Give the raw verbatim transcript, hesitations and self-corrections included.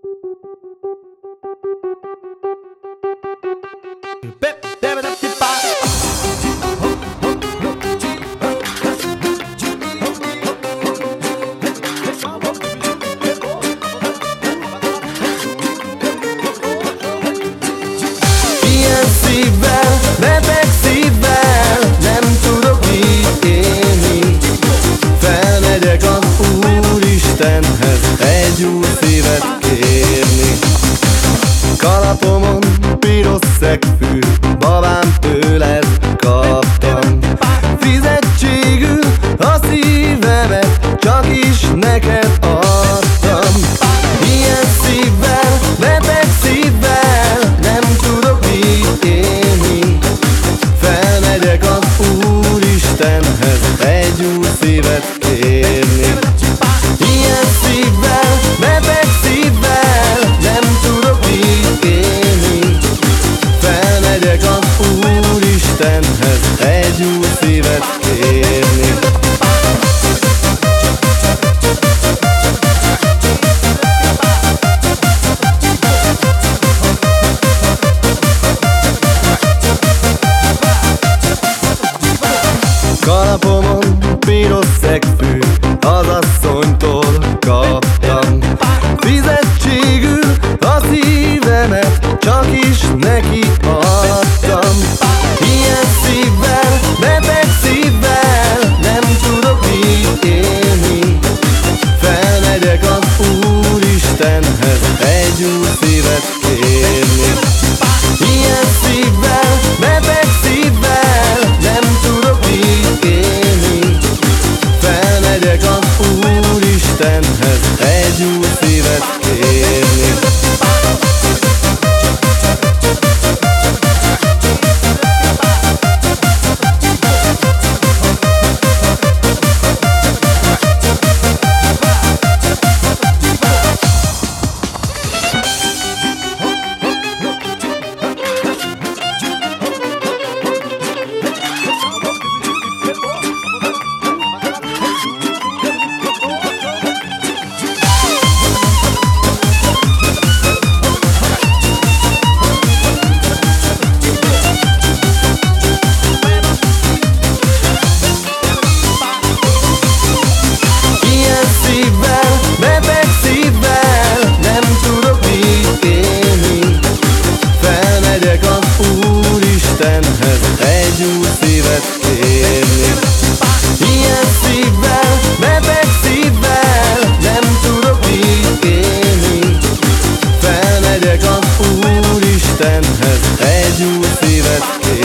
Ilyen szívvel, beteg szívvel nem tudok így élni. Felmegyek az Úristenhez egy új szívet kérni. Kalapomon piros szegfű, babám, tőled kaptam. Fizetségül a szívemet csak is neked adtam. Ilyen szívvel, beteg szívvel nem tudok így élni. Felmegyek az Úristenhez egy új szívet kérni. Ilyen szívvel, beteg szívvel nem tudok így élni. Felmegyek az Úristenhez egy új szívet kérni. Kalapomon piros szegfű, az asszonytól kaptam. Fizetségül a szívemet csak is neki adtam. Ilyen szívvel, beteg szívvel nem tudok így élni. Felmegyek az Úristenhez egy új szívet kérni. Ilyen szívvel, beteg szívvel nem tudok így élni. Felmegyek az Úristenhez egy új szívet kérni. Egy új szívet kérni. Ilyen szívvel, beteg szívvel nem tudok így élni. Felmegyek az Úristenhez egy új szívet kérni.